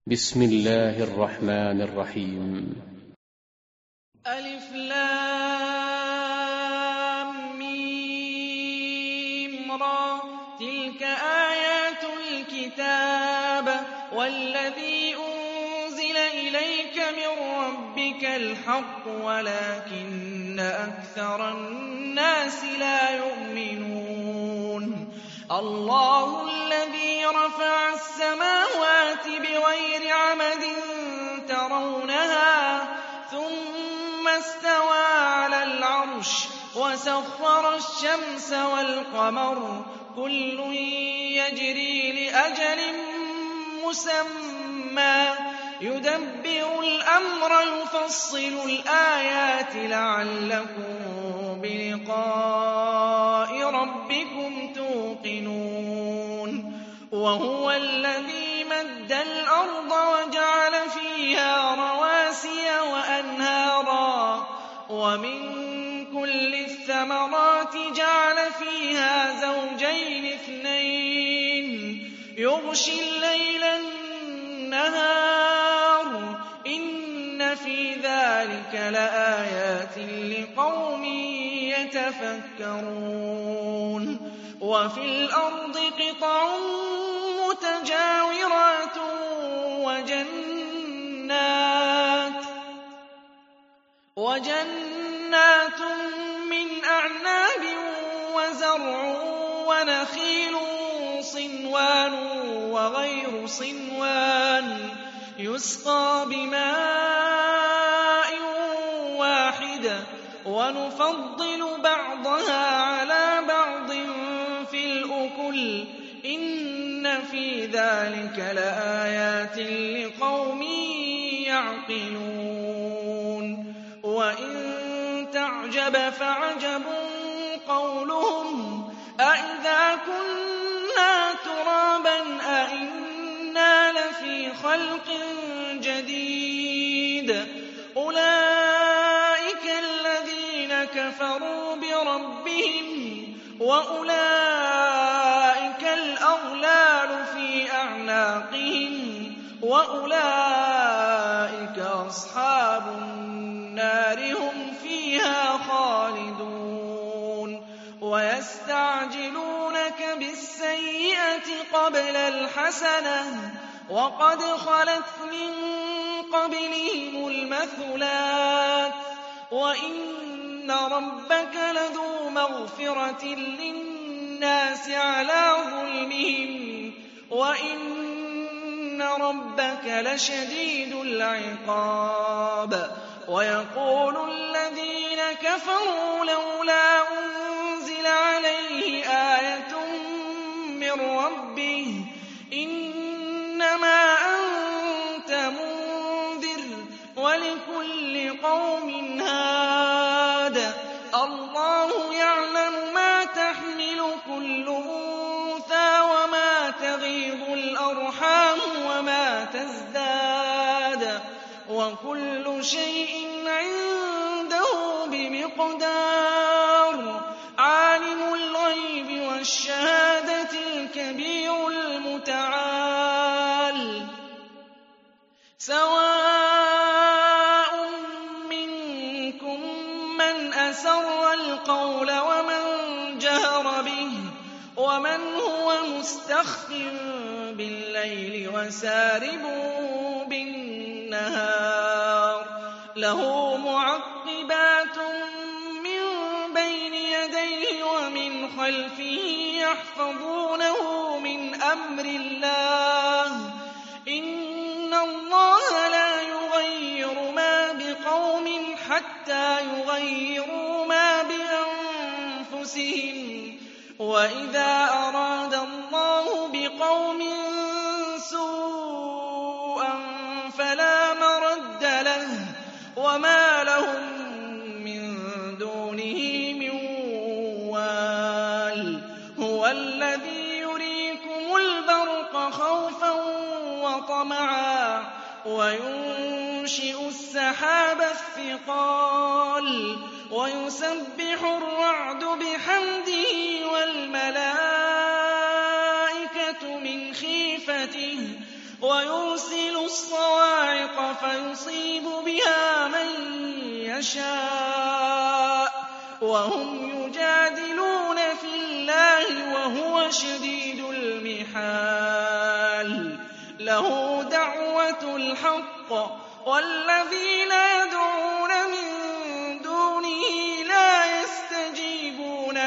بسم الله الرحمن الرحيم. ألف لام ميم را. تلك آيات الكتاب والذي أنزل إليك من ربك الحق ولكن أكثر الناس لا يؤمنون. الله الذي رفع السماوات بغير عمد ترونها ثم استوى على العرش وسخر الشمس والقمر كل يجري لأجل مسمى يدبر الأمر يفصل الآيات لعلكم بلقاء ربكم توقنون. وهو الذي مد الأرض وجعل فيها رواسي وأنهارا ومن كل الثمرات جعل فيها زوجين اثنين يغشي الليل النهار إن في ذلك لآيات لقوم يتفكرون. وفي الأرض قطع متجاورات وجنات من أعناب وزرع ونخيل صنوان وغير صنوان يسقى بماء واحد ونفضل بعضها على بعض في الأكل إن في ذلك لآيات لقوم يعقلون. وإن تعجب فعجب قولهم أإذا كنا ترابا أإنا لفي خلق جديد أولئك الذين كفروا بربهم وأولئك الأغلال في أعناقهم وأولئك أصحاب النار هم فيها خالدون. ويستعجلونك بالسيئة قبل الحسنة وقد خلت من قبلهم المثلات وإن ربك لذو مغفرة للناس على ظلمهم وإن ربك لشديد العقاب. ويقول الذين كفروا لولا أنزل عليه آية من ربه إنما أنت منذر ولكل قوم هاد الله يعلم ما تحمل كل أنثى وما تغيض الأرحام وما تزداد وكل شيء عنده بمقدار. عالم الغيب والشهادة الكبير المتعال سواء منكم من أسر القول ومن جهر به ومن هو مستخف بالليل وسارب بالنهار له معقبات من بين يديه ومن خلفه يحفظونه من أمر الله إن الله لا يغير ما بقوم حتى يغيروا ما بأنفسهم وإذا أراد الله بقوم سوءا فلا مرد له وما لهم من دونه من وال. هو الذي يريكم البرق خوفا وطمعا وينشئ السحاب الثقال ويسبح الرعد بحمده والملائكة من خيفته ويرسل الصواعق فيصيب بها من يشاء وهم يجادلون في الله وهو شديد المحال له دعوة الحق والذين يدعون من دونه لا يستجيبون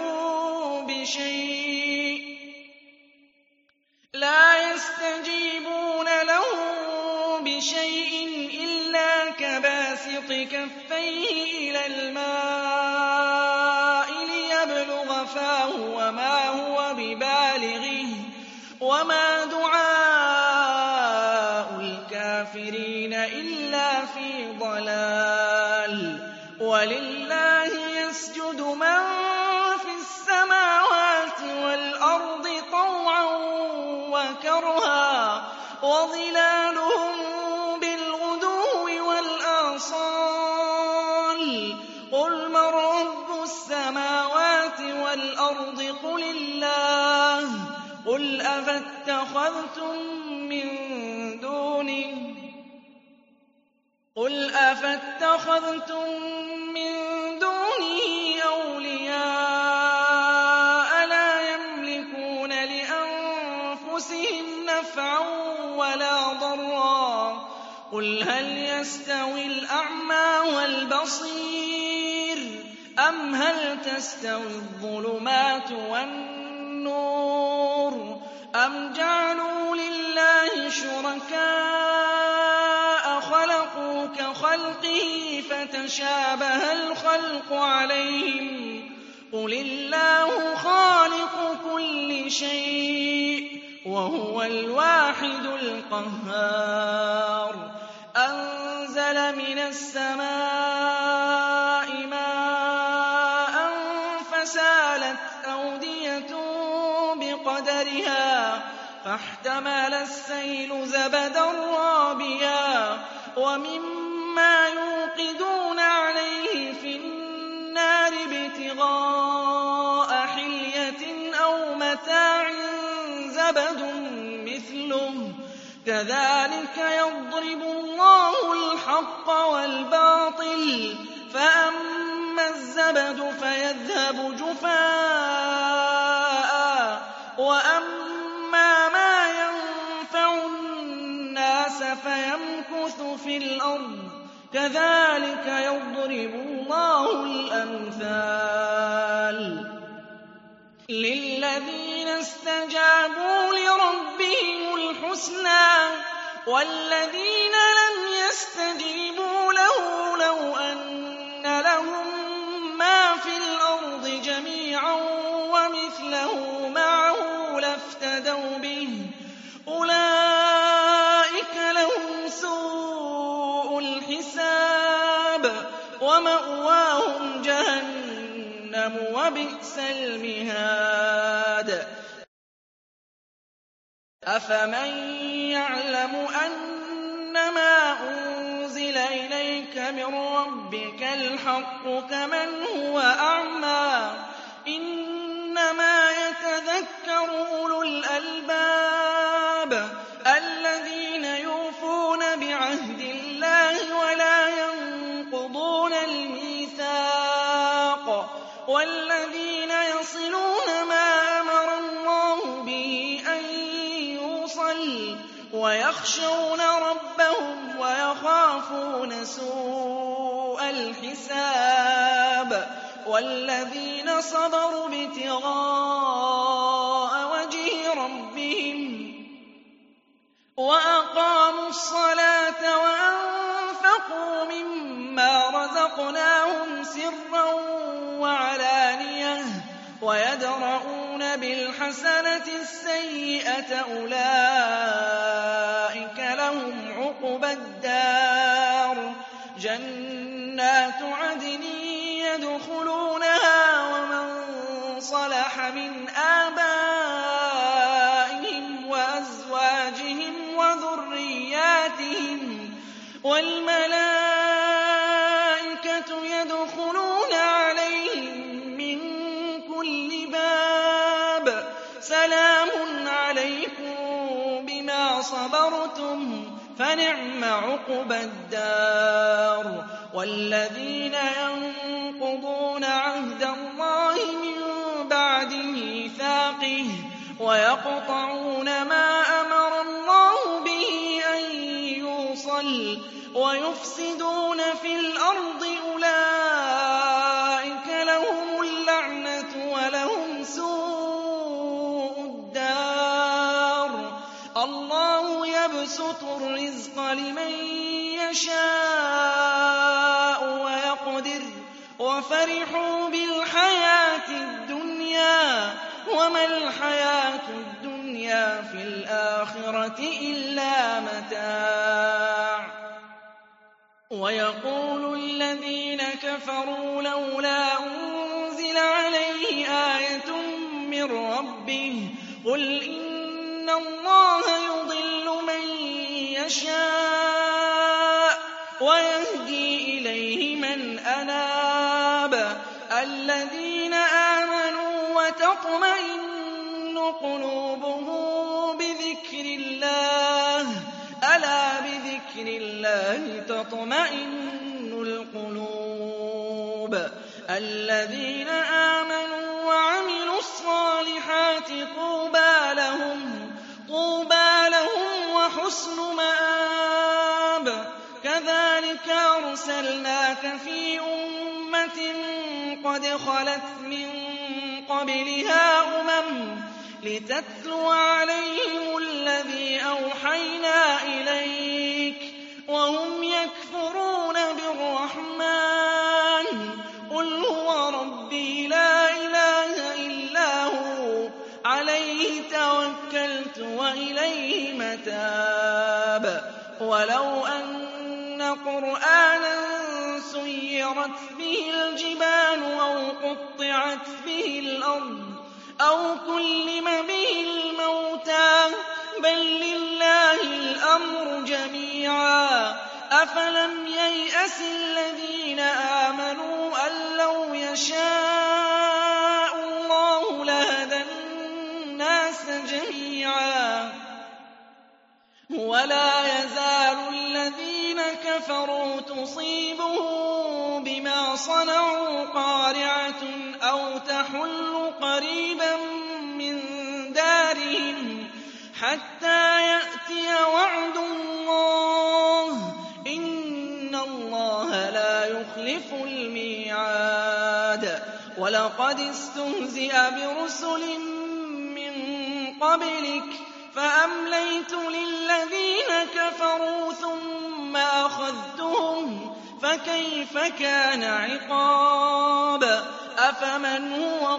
له بشيء إلا كباسط كفيه إلى الماء ليبلغ فاه وما هو ببالغه وما دعاء الكافرين إلا في ضلال ولله يسجد من في السماوات والأرض طوعا وكرها وظلالهم بالغدو والآصال قل من رب السماوات والأرض قل الله قل أفاتخذتم من دونه أولياء لا يملكون لأنفسهم نفعا ولا ضرا قل هل يستوي الأعمى والبصير أم هل تستوي الظلمات والنور أم جعلوا لله شركاء خلقوا كخلقه فتشابه الخلق عليهم قل الله خالق كل شيء وهو الواحد القهار أنزل من السماء ماء فسالت أودية بقدرها فاحتمل السيل زبدا رابيا ومما يوقدون عليه في النار ابتغاء حلية أو متاع زبد مثله كذلك يضرب الله الحق والباطل فأما الزبد فيذهب جفاء وأما ما ينفع الناس فيمكث في الأرض كذلك يضرب الله الأمثال للذين استجابوا لربهم الحسنى والذين لم يستجيبوا له لو أن لهم ما في الأرض جميعا ومثله معه لافتدوا به أولئك لهم سوء الحساب ومأواهم جهنم وبئس المهاد أفمن يعلم أنما أنزل إليك من ربك الحق كمن هو أعمى إنما يتذكر أولو الألباب الذين يوفون بعهد الله ولا ينقضون الميثاق والذين يصلون ما أمر الله به أن يوصل ويخشون ربهم ويخافون سوء الحساب والذين صبروا ابتغاء وجه ربهم وأقاموا الصلاة وأنفقوا مما رزقناهم سرا وعلانية ويدرؤون بالحسنة السيئة أولئك لهم عقبى الدار جنات عدن يدخلونها ومن صلح من آبائهم وأزواجهم وذرياتهم والملائكة يدخلون عليهم من كل باب سلام عليكم بما صبرتم صَبَرْتُمْ فَنِعْمَ عُقْبَى الدَّارِ وَالَّذِينَ يَنقُضُونَ عَهْدَ اللَّهِ مِن بَعْدِ مِيثَاقِهِ وَيَقْطَعُونَ مَا أَمَرَ اللَّهُ بِهِ أَن يُوصَلَ وَيُفْسِدُونَ فِي الْأَرْضِ أُولَٰئِكَ لَهُمُ اللَّعْنَةُ وَلَهُمْ سُوءُ الدَّارِ اللَّهُ يَبْسُطُ الرِّزْقَ لِمَن يَشَاءُ وَيَقْدِرُ وَفَرِحُوا بِالْحَيَاةِ الدُّنْيَا وَمَا الْحَيَاةُ الدُّنْيَا فِي الْآخِرَةِ إِلَّا مَتَاعٌ وَيَقُولُ الَّذِينَ كَفَرُوا لَوْلَا أُنزِلَ عَلَيْهِ آيَةٌ مِّن رَّبِّهِ قُلْ إِنَّ اللَّهَ يُضِلُّ مَن يَشَاءُ وَيَهْدِي إِلَيْهِ مَنْ أَنَابَ الَّذِينَ آمَنُوا وَتَطْمَئِنُّ قُلُوبُهُم بِذِكْرِ اللَّهِ أَلَا بِذِكْرِ اللَّهِ تَطْمَئِنُّ الْقُلُوبُ الَّذِينَ آمَنُوا وَعَمِلُوا الصَّالِحَاتِ طُوبَىٰ لَهُمْ وَحُسْنُ مَآبٍ كَذَٰلِكَ أَرْسَلْنَاكَ فِي أُمَّةٍ قَدْ خَلَتْ مِن قَبْلِهَا لِتَتْلُوَ عَلَيْهِمُ الَّذِي أَوْحَيْنَا إِلَيْكَ وَهُمْ يَكْفُرُونَ بِالرَّحْمَٰنِ قُلْ هُوَ رَبِّي لَا إِلَٰهَ إِلَّا هُوَ عَلَيْهِ تَوَكَّلْتُ وَإِلَيْهِ مَتَابِ وَلَوْ أَنَّ قُرْآنًا سُيِّرَتْ بِهِ الْجِبَالُ أَوْ قُطِّعَتْ بِهِ الْأَرْضُ أَوْ كُلِّمَ بِهِ الْمَوْتَىٰ بَل لِّلَّهِ الْأَمْرُ جَمِيعًا أَفَلَمْ يَيْأَسِ الَّذِينَ آمَنُوا أَن لَّوْ يَشَاءُ اللَّهُ لَهَدَى النَّاسَ جَمِيعًا وَلَا يَزَالُ الَّذِينَ كَفَرُوا تُصِيبُهُم بِمَا صَنَعُوا قَارِعَةٌ أَوْ تَحُلُّ قَرِيبًا مِّن دَارِهِمْ حَتَّىٰ يَأْتِيَ وَعْدُ اللَّهِ ۚ إِنَّ اللَّهَ لَا يُخْلِفُ الْمِيعَادَ وَلَقَدِ اسْتُهْزِئَ بِرُسُلٍ مِّن قَبْلِكَ فَأَمْلَيْتُ لِلَّذِينَ كَفَرُوا ثُمَّ أَخَذْتُهُمْ فَكَيْفَ كَانَ عِقَابِ أَفَمَنْ هُوَ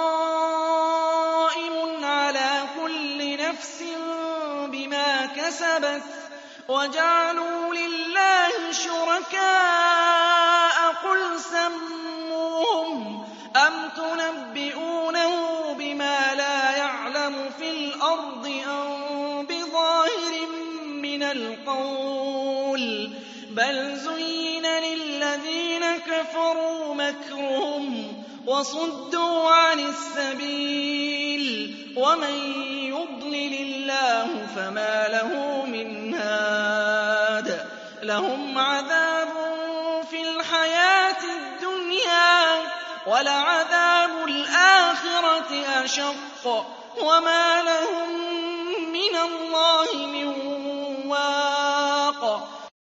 قَائِمٌ عَلَىٰ كُلِّ نَفْسٍ بِمَا كَسَبَتْ وَجَعَلُوا لِلَّهِ شُرَكَاءَ قُلْ سَمُّوهُمْ أَمْ تُنَبِّئُونَهُ بِمَا لَا يَعْلَمُ فِي الْأَرْضِ أَم بِظَاهِرٍ مِّنَ الْقَوْلِ بَلْ زُيِّنَ لِلَّذِينَ كَفَرُوا مَكْرُهُمْ وَصُدُّوا عَنِ السَّبِيلِ وَمَن يُضْلِلِ اللَّهُ فَمَا لَهُ مِنْ هَادٍ لَّهُمْ عَذَابٌ فِي الْحَيَاةِ الدُّنْيَا وَلَعَذَابُ الْآخِرَةِ أَشَقُّ وَمَا لَهُم مِّنَ اللَّهِ مِن وَاقٍ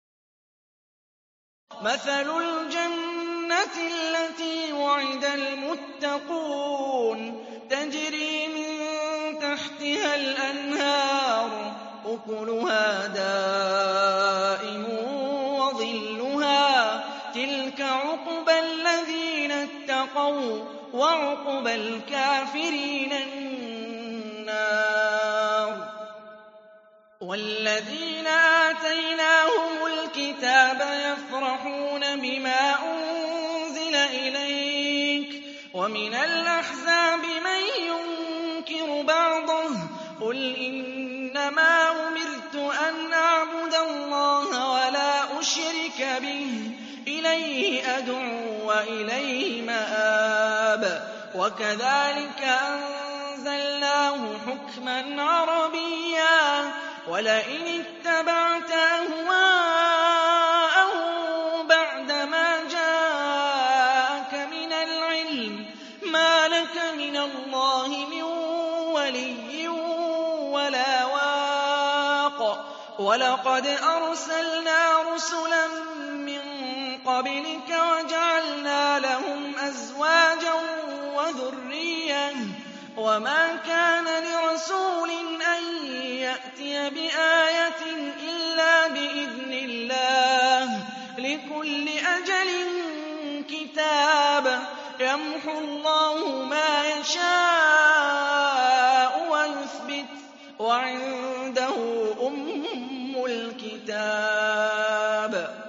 مَثَلُ الْجَنَّةِ الَّتِي وُعِدَ الْمُتَّقُونَ تَجْرِي مِن تَحْتِهَا الْأَنْهَارُ أُكُلُهَا دَائِمٌ وَظِلُّهَا ۚ تِلْكَ عُقْبَى الَّذِينَ اتَّقَوْا ۖ وَّعُقْبَى الْكَافِرِينَ النَّارُ وَالَّذِينَ آتَيْنَاهُمُ الْكِتَابَ يَفْرَحُونَ بِمَا أُنزِلَ إِلَيْكَ وَمِنَ الْأَحْزَابِ مَن يُنكِرُ بَعْضَهُ ۚ قُلْ إِنَّمَا أُمِرْتُ أَنْ أَعْبُدَ اللَّهَ وَلَا أُشْرِكَ بِهِ ۚ إِلَيْهِ أَدْعُو وَإِلَيْهِ مَآبِ وَكَذَٰلِكَ أَنزَلْنَاهُ حُكْمًا عَرَبِيًّا وَلَئِنِ اتَّبَعْتَ أَهْوَاءَهُم بَعْدَمَا جَاءَكَ مِنَ الْعِلْمِ مَا لَكَ مِنَ اللَّهِ مِن وَلِيٍّ وَلَا وَاقٍ وَلَقَدْ أَرْسَلْنَا رُسُلًا مِّن قَبْلِكَ وَجَعَلْنَا لَهُمْ أَزْوَاجًا وَذُرِّيَّةً ۚ وَمَا كَانَ لِرَسُولٍ أَن يَأْتِيَ بِآيَةٍ إِلَّا بِإِذْنِ اللَّهِ ۗ لِكُلِّ أَجَلٍ كِتَابٌ ۗ يَمْحُو اللَّهُ مَا يَشَاءُ وَيُثْبِتُ ۖ وَعِندَهُ أُمُّ الْكِتَابِ.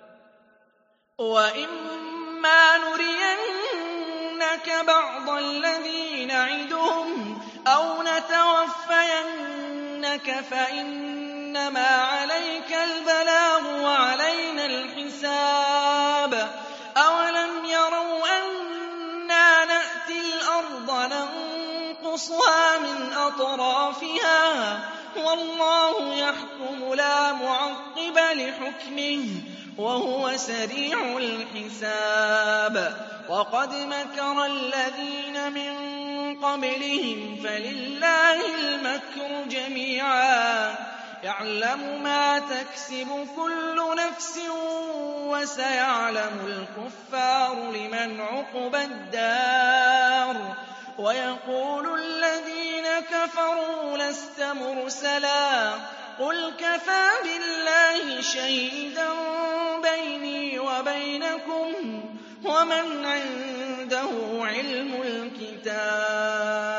وَإِمَّا نُرِيَنَّكَ بَعْضَ الَّذِي نَعِدُهُمْ أَوْ نَتَوَفَّيَنَّكَ فَإِنَّمَا عَلَيْكَ الْبَلَاغُ وَعَلَيْنَا الْحِسَابُ. أَوَلَمْ يَرَوْا أَنَّا نَأْتِي الْأَرْضَ نَنقُصُهَا مِنْ أَطْرَافِهَا ۚ وَاللَّهُ يَحْكُمُ لَا مُعَقِّبَ لِحُكْمِهِ ۚ وَهُوَ سَرِيعُ الْحِسَابِ. وَقَدْ مَكَرَ الَّذِينَ مِن قَبْلِهِمْ فَلِلَّهِ الْمَكْرُ جَمِيعًا ۖ يَعْلَمُ مَا تَكْسِبُ كُلُّ نَفْسٍ ۗ وَسَيَعْلَمُ الْكُفَّارُ لِمَنْ عُقْبَى الدَّارِ. وَيَقُولُ الَّذِينَ كَفَرُوا لَسْتَ مُرْسَلًا ۚ قُلْ كَفَىٰ بِاللَّهِ شَهِيدًا بَيْنِي وَبَيْنَكُمْ ۗ وَمَنْ عِندَهُ عِلْمُ الْكِتَابِ.